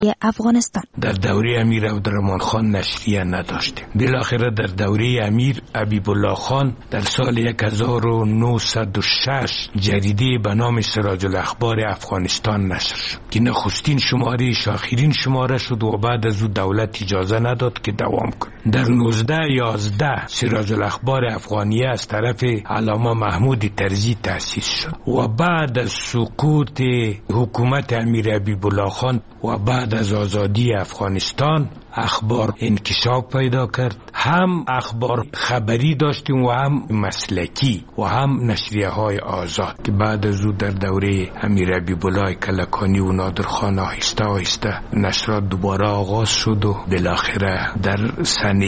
افغانستان. در دوره امیر عبدالرحمن خان نشریه نداشتیم. بالاخره در دوره امیر حبیب الله خان در سال 1906 جریده به نام سراج الاخبار افغانستان نشر شد که نخستین شماره آخرین شماره شد و بعد از او دولت اجازه نداد که دوام کنه. در 1911 سراج الاخبار افغانیه از طرف علامه محمود طرزی تأسیس شد و بعد از سقوط حکومت امیر حبیب الله خان و بعد از آزادی افغانستان اخبار انکشاف پیدا کرد. هم اخبار خبری داشتیم و هم مسلکی و هم نشریه های آزاد که بعد از او در دوره امیر حبیب الله کلکانی و نادر خان آهسته نشرات دوباره آغاز شد و بالاخره در سنه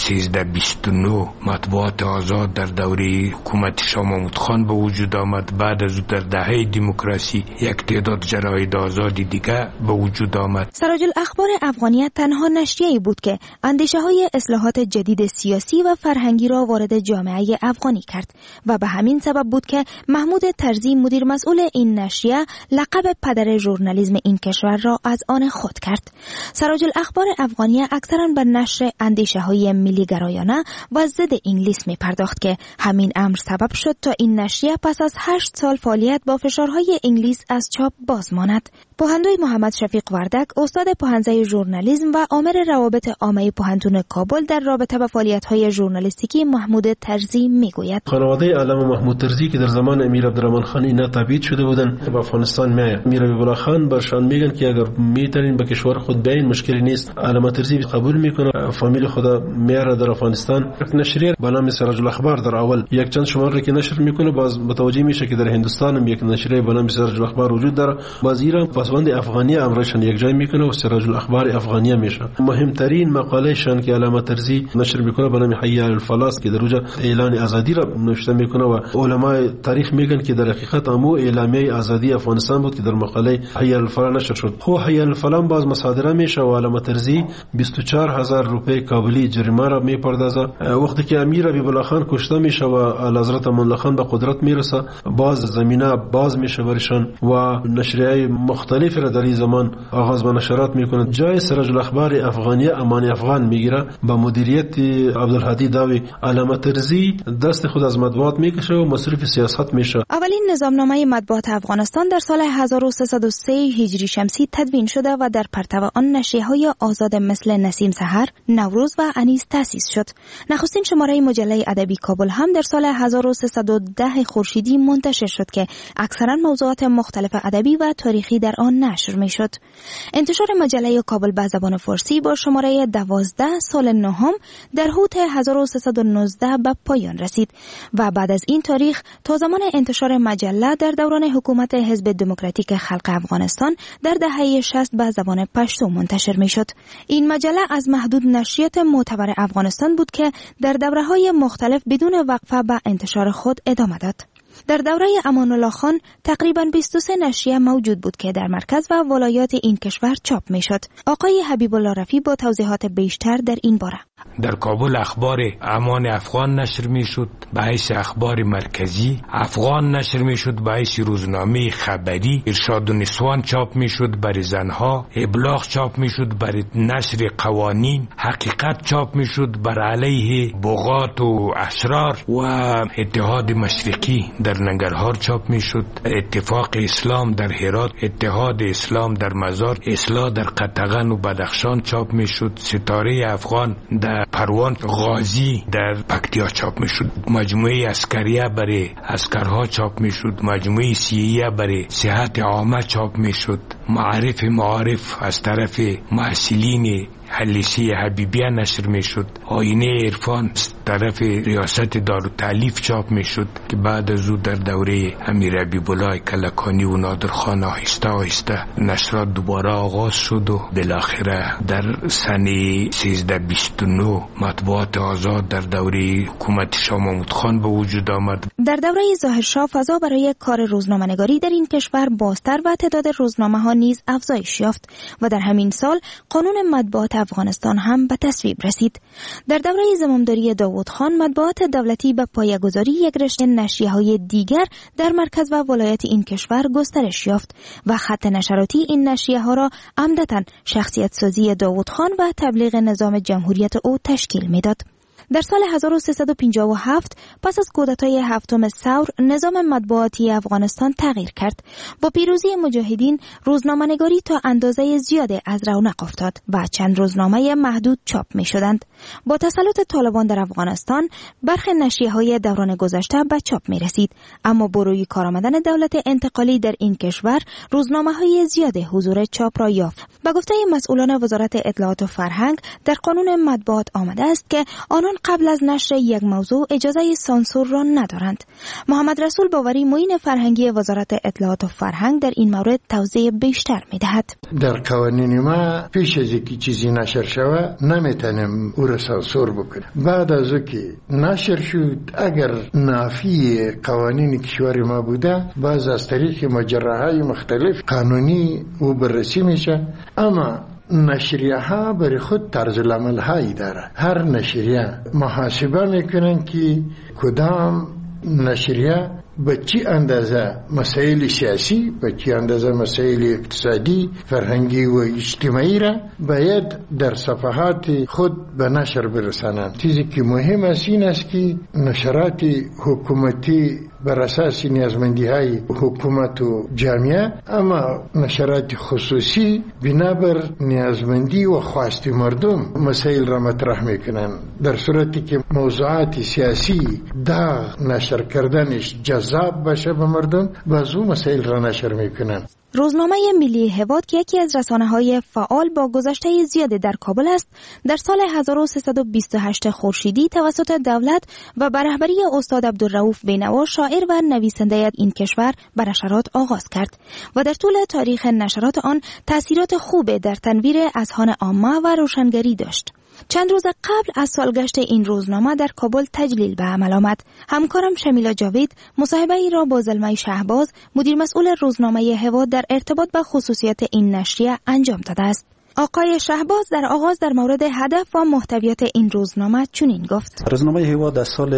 1329 مطبوعات آزاد در دوره حکومت شاه محمود خان به وجود آمد. بعد از او در دهه دموکراسی یک تعداد جراید آزادی دیگه به وجود آمد. سراج الاخبار افغانیت تنها نشریه‌ای بود که اندیشه‌های اصلاحات جدید سیاسی و فرهنگی را وارد جامعه افغانی کرد و به همین سبب بود که محمود طرزی مدیر مسئول این نشریه لقب پدر ژورنالیسم این کشور را از آن خود کرد. سراج الاخبار افغانیه اکثراً به نشر اندیشه‌های ملی گرایانه و ضد انگلیس می پرداخت که همین امر سبب شد تا این نشریه پس از 8 سال فعالیت با فشارهای انگلیس از چاپ باز ماند. پوهندوی محمد شفیق وردک، استاد پوهنځی ژورنالیسم و آمر روابط عامه پوهنتون کابل در رابطه با فعالیت‌های ژورنالیستیکی محمود طرزی میگوید: خانواده علامه محمود طرزی که در زمان امیر عبدالرحمن خان اینا تبعید شده بودند به افغانستان میآید. امیر حبیب الله خان برشان میگن که اگر میتونین به کشور خود بیاین مشکلی نیست. علامه طرزی قبول میکنه، فامیل خدا میاره در افغانستان. نشریه به نام سراج الاخبار در اول یک چند شماره که نشر میکنه، باز متوجه میشه که در هندوستان هم یک نشریه به نام سراج الاخبار وجود داره. باز ایران پسوند افغانیه امرشان یک جای میکنه و سراج الاخبار افغانیه میشه. مهمترین مقاله شان که علامه طرزی نشر میکنه به نام حی علی الفلاح که در اونجا اعلان آزادی را نوشته میکنه و علمای تاریخ میگن که در حقیقت امو اعلامیه آزادی افغانستان بود که در مقاله حی علی الفلاح نشر شد. خو حی علی الفلاح باز مصادره میشه و علامه طرزی 24000 روپیه کابلی جریمه را میپردازه. وقتی که امیر حبیب الله خان کشته میشه و اعلیحضرت امان الله خان به قدرت میرسه، باز زمینه باز میشه برشان و نشریه مختلف را در این زمان آغاز به نشرات میکنه. جای سراج الاخبار افغانیه امان افغان میگیره با مدیریت عبدالهادی داوی. علامه طرزی دست خود از مطبوعات میکشه و مصرف سیاست میشه. اولین نظامنامه مطبوعات افغانستان در سال 1303 هجری شمسی تدوین شده و در پرتو آن نشریه‌های آزاد مثل نسیم سحر، نوروز و انیس تأسیس شد. نخستین شماره مجله ادبی کابل هم در سال 1310 خورشیدی منتشر شد که اکثرا موضوعات مختلف ادبی و تاریخی در آن نشر میشد. انتشار مجله کابل به زبان فارسی با شماره 12 سال نهم در حوت 1319 به پایان رسید و بعد از این تاریخ تا زمان انتشار مجله در دوران حکومت حزب دموکراتیک خلق افغانستان در دهه 60 به زبان پشتو منتشر میشد. این مجله از محدود نشریات معتبر افغانستان بود که در دوره‌های مختلف بدون وقفه به انتشار خود ادامه داد. در دوره امان الله خان تقریباً 23 نشریه موجود بود که در مرکز و ولایات این کشور چاپ میشد. آقای حبیب الله رفی با توضیحات بیشتر در این باره: در کابل اخبار امان افغان نشر میشد به حیث اخبار مرکزی، افغان نشر میشد به حیث روزنامه خبری، ارشاد و نسوان چاپ میشد برای زنها، ابلاغ چاپ میشد برای نشر قوانین، حقیقت چاپ میشد بر علیه بغات و اشرار و اتحاد مشرقی در ننگرهار چاپ میشد، اتفاق اسلام در هرات، اتحاد اسلام در مزار، اصلاح در قطغن و بدخشان چاپ میشد، ستاره افغان در پروان، غازی در پکتیا چاپ میشد، مجموعه عسکریه برای عسکرها چاپ میشد، مجموعه سیهیه برای صحت عامه چاپ میشد، معارف از طرف محصلین حلیسی حبیبیه نشر میشد، آینه عرفان از طرف ریاست دارالتألیف چاپ میشد که بعد از او در دوره امیر حبیب الله کلکانی و نادر خان آهسته نشرات دوباره آغاز شد و بالاخره در سنه 1329 مطبوعات آزاد در دوره حکومت شاه محمود خان به وجود آمد. در دوره ظاهرشاه فضا برای کار روزنامه‌نگاری در این کشور بازتر و تعداد روزنامه‌ها نیز افزایش یافت و در همین سال قانون مطبوعات افغانستان هم به تصویب رسید. در دوره زمامداری داوود خان مطبوعات دولتی به پایه‌گذاری یک رشته نشریه‌های دیگر در مرکز و ولایت این کشور گسترش یافت و خط نشراتی این نشریه‌ها را عمدتاً شخصیت سازی داوود خان و تبلیغ نظام جمهوریت او تشکیل می‌داد. در سال 1357 پس از کودتای هفتم ثور نظام مطبوعاتی افغانستان تغییر کرد. با پیروزی مجاهدین روزنامه‌نگاری تا اندازه زیادی از رونق افتاد و چند روزنامه محدود چاپ می شدند. با تسلط طالبان در افغانستان برخی نشریه‌های دوران گذشته به چاپ می رسید، اما با روی کار آمدن دولت انتقالی در این کشور روزنامه‌های زیادی حضور چاپ را یافت. به گفته مسئولان وزارت اطلاعات و فرهنگ در قانون مطبوعات آمده است که آنان قبل از نشر یک موضوع اجازه سانسور را ندارند. محمد رسول باوری معین فرهنگی وزارت اطلاعات و فرهنگ در این مورد توضیح بیشتر می‌دهد. در قوانین ما پیش از اینکه چیزی نشر شود نمیتونیم او را سانسور بکنیم. بعد از اینکه نشر شد اگر نافی قوانین کشور ما بوده باز از طریق مجراهای مختلف قانونی او بررسی میشه، اما نشریه ها برای خود طرز العمل هایی داره. هر نشریه محاسبه میکنن که کدام نشریه به چی اندازه مسائل سیاسی، به چی اندازه مسائل اقتصادی، فرهنگی و اجتماعی را باید در صفحات خود به نشر برسانند. چیزی که مهم است این است که نشرات حکومتی بر اساس نیازمندی‌های حکومت و جامعه، اما نشرات خصوصی بنابر نیازمندی و خواست مردم مسائل را مطرح میکنن. در صورتی که موضوعات سیاسی داغ نشر کردنش جذاب باشه به مردم، باز اون مسائل را نشر میکنن. روزنامه ملی هواد که یکی از رسانه‌های فعال با گذشته زیادی در کابل است، در سال 1328 خورشیدی توسط دولت و به رهبری استاد عبدالرؤوف بینوا شاعر و نویسنده این کشور به نشرات آغاز کرد و در طول تاریخ نشرات آن تأثیرات خوب در تنویر اذهان عامه و روشنگری داشت. چند روز قبل از سالگشت این روزنامه در کابل تجلیل به عمل آمد. همکارم شمیلا جاوید مصاحبه ای را با زلمه شهباز، مدیر مسئول روزنامه هواد، در ارتباط به خصوصیت این نشریه انجام داده است. آقای شهباز در آغاز در مورد هدف و محتویات این روزنامه چنین گفت: روزنامه هواد در سال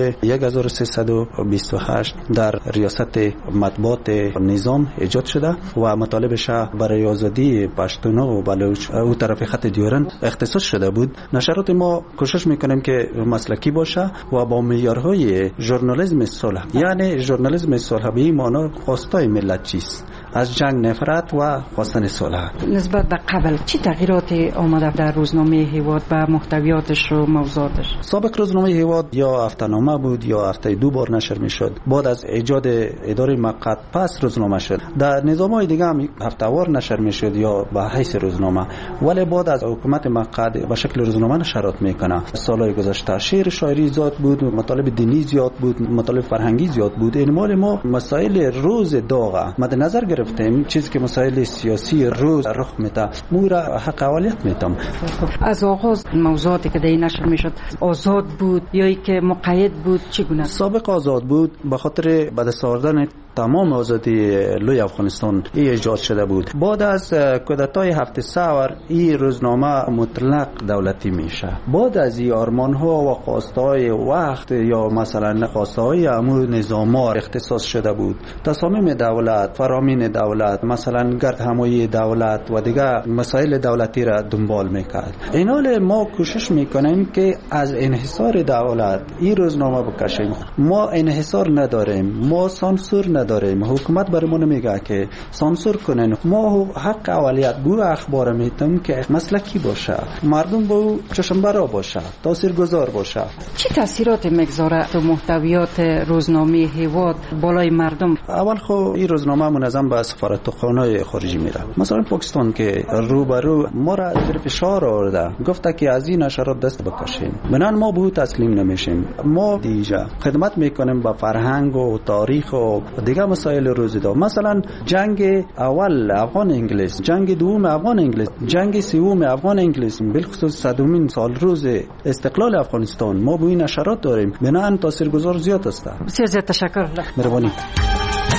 1328 در ریاست مطبوعات نظام ایجاد شده و مطالبش برای آزادی پشتونا و بلوچ او طرف خط دیورند اختصاص شده بود. نشرات ما کوشش میکنیم که مسلکی باشه و با معیارهای ژورنالیسم صلح، یعنی ژورنالیسم صلح به این معنی خواستای ملت چیست؟ از جنگ نفرت و خواستن صلح. نسبت به قبل چی تغییراتی آمده در روزنامه هواد و محتویاتش و موضوعاتش؟ سابق روزنامه هواد یا هفته‌نامه بود یا هفته 2 بار نشر میشد. بعد از ایجاد اداره مقعد پس روزنامه شد. در نظام‌های دیگه هم هفته‌وار نشر میشد یا به حیث روزنامه، ولی بعد از حکومت مقعد به شکل روزنامه نشرات میکنه. سالهای گذشته شعر شاعری زیاد بود، مطالب دینی زیاد بود، مطالب فرهنگی زیاد بود. این مال ما مسائل روز داغ مد نظر گرفتیم، چیزی که مسائل سیاسی روز رخ میده مورا حق اولیت میتم. از آغاز موضوعاتی که در نشر میشد آزاد بود یا ای که مقید بود چگونه؟ سابق آزاد بود، به خاطر به دست آوردن تمام آزادی لوی افغانستان ایجاد شده بود. بعد از کودتای 7 ثور این روزنامه مطلق دولتی میشه. بعد از این آرمان‌ها و خواستهای وقت یا مثلا خواستهای امور نظاما اختصاص شده بود. تصامیم دولت، فرامین دولت، مثلا گرد همایی دولت و دیگه مسائل دولتی را دنبال میکرد. این حال ما کوشش میکنیم که از انحصار دولت این روزنامه بکشیم. ما انحصار نداریم، ما سانسور نداریم. حکومت برامون میگه که سانسور کنن. ما حق اولیت بو اخبار میتم که مسلکی باشه، مردم با چشمبرا باشه، تاثیرگذار باشه. چه تاثیرات میگذاره تو محتویات روزنامه هواد بالای مردم؟ اول خو این روزنامه منظم به سفارتخانه‌های خارجی میره. مثلا پاکستان که روبرو ما را زیر فشار آورده، گفته که از این نشرات دست بکشیم. بنان ما به او تسلیم نمیشیم. ما دیجا خدمت میکنیم با فرهنگ و تاریخ و دیگه مسائل روزیدا. مثلا جنگ اول افغان انگلیس، جنگ دوم افغان انگلیس، جنگ سوم افغان انگلیس، بالخصوص 100مین سال روز استقلال افغانستان ما به این نشرات داریم. بنان تاثیرگذار زیاد است. بسیار تشکر. مهربانی.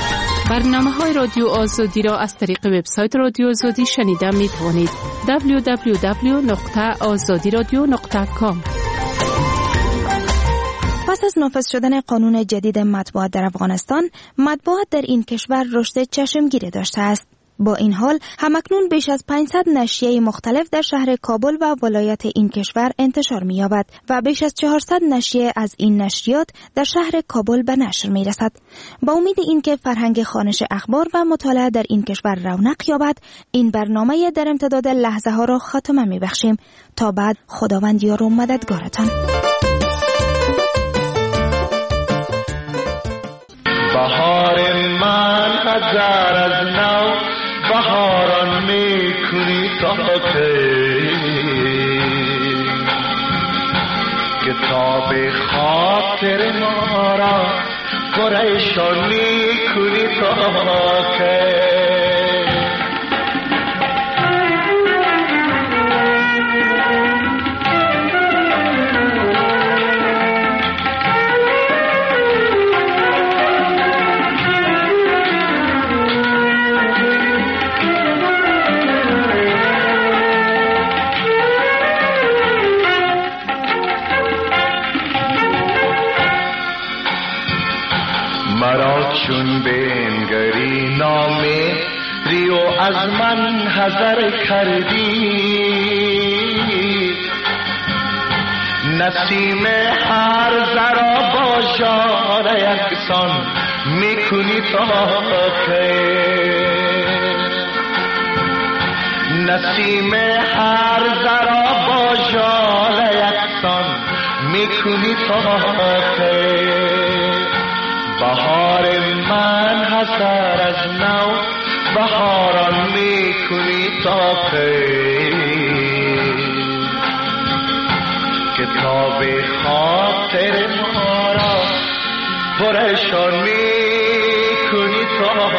برنامه‌های رادیو آزادی را از طریق وبسایت رادیو آزادی شنیده می توانید. www.azadiradio.com. پس از نافذ شدن قانون جدید مطبوعات در افغانستان، مطبوعات در این کشور رشد چشمگیری داشته است. با این حال همکنون بیش از 500 نشریه مختلف در شهر کابل و ولایت این کشور انتشار می‌یابد و بیش از 400 نشریه از این نشریات در شهر کابل به نشر می‌رسد. با امید اینکه فرهنگ خوانش اخبار و مطالعه در این کشور رونق یابد، این برنامه در امتداد لحظه ها را خاتمه می‌بخشیم. تا بعد، خداوند یار و مددگارتان. بهار من هزار از نو بهاران میکنی تا کتاب خاطر ما را پریشان میکنی تا چون بنگری نامه ریو از من حذر کردی، نسیم هر ذرا با جان یکسان میکنی تا که، نسیم هر ذرا با جان یکسان میکنی تا که، بهار من هزار از نو بهاران میکنی تا کتاب خاطر ما را پریشان میکنی تا